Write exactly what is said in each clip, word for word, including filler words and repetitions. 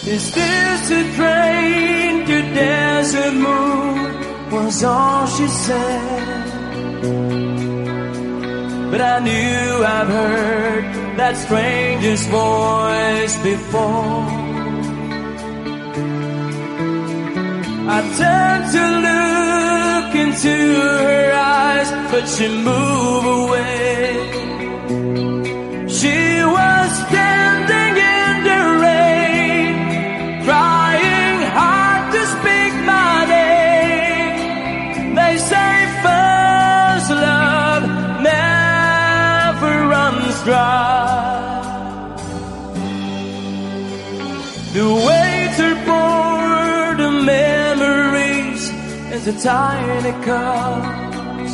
Is this a train to desert moon? Was all she said. But I knew I've heard that stranger's voice before. I turned to look into her eyes, but she moved away. She was standing in the rain, trying hard to speak my name. They say first love never runs dry. The waiter poured the memories into tiny cups.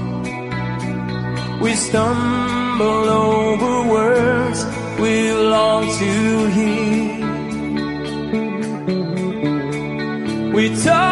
We stumble over words we long to hear. We talk